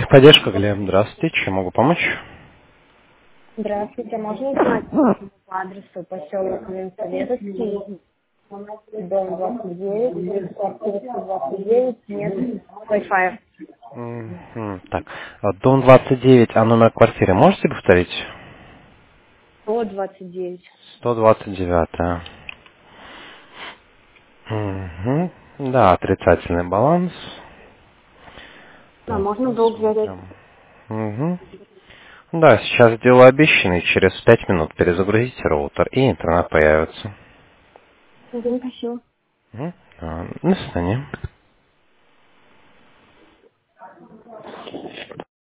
Поддержка, Глеб. Здравствуйте. Чем могу помочь? Здравствуйте, можно узнать по адресу поселок Ленсоветовский, дом 29, квартира 129, нет Wi-Fi. Так, дом 29, а номер квартиры можете повторить? 129. 129. Да, отрицательный баланс. А Так, можно долг взять? посмотрим. Мгм. Да, сейчас делаю обещанный. Через 5 минут перезагрузите роутер, и интернет появится. Спасибо. До свидания.